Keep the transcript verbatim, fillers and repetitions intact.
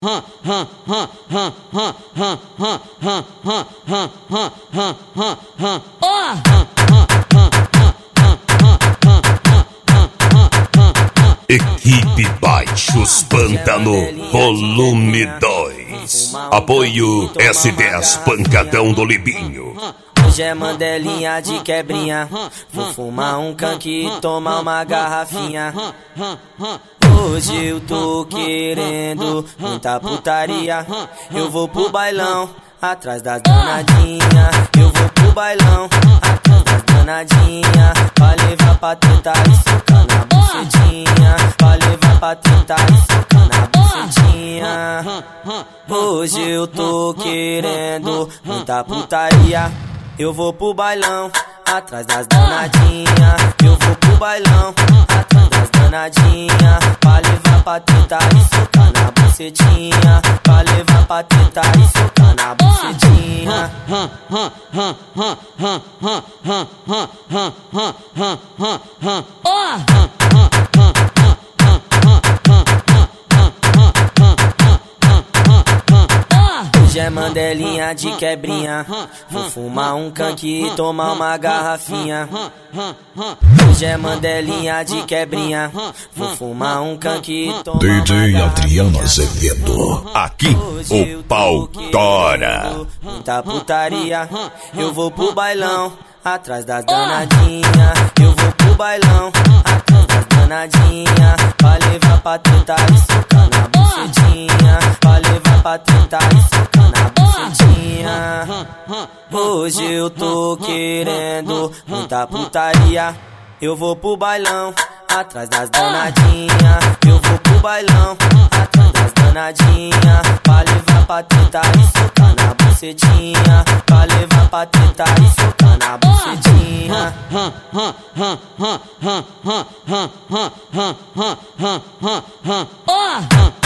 Equipe Baixos Pântano, volume dois. Apoio S dez Pancadão do Libinho. Hoje é mandelinha de quebrinha. Vou fumar um canque e tomar uma garrafinha. Hoje eu tô querendo muita putaria. Eu vou pro bailão, atrás das danadinha. Eu vou pro bailão, atrás das danadinha. Pra levar pra tentar e socar na bucetinha. Pra levar pra tentar e socar na bucetinha. Hoje eu tô querendo muita putaria. Eu vou pro bailão, atrás das danadinha. Eu vou pro bailão, atrás das danadinha. Pra levar pra tentar e socar na bucetinha. Pra levar pra tentar e socar na bucetinha. Hoje é mandelinha de quebrinha. Vou fumar um canque e tomar uma garrafinha. Hoje é mandelinha de quebrinha. Vou fumar um canque e tomar D J Adriano Azevedo. Aqui o pau tora. Muita putaria. Eu vou pro bailão, atrás das danadinha. Eu vou pro bailão, atrás das danadinha. Pra levar pra tentar e socar na bucetinha. Pra levar pra tentar e socar na bucetinha. Hoje eu tô querendo muita putaria. Eu vou pro bailão, atrás das danadinha. Eu vou pro bailão, atrás das danadinha. Pra levar pra tentar e socar na bucetinha. Pra levar pra tentar e socar na bucetinha. Oh!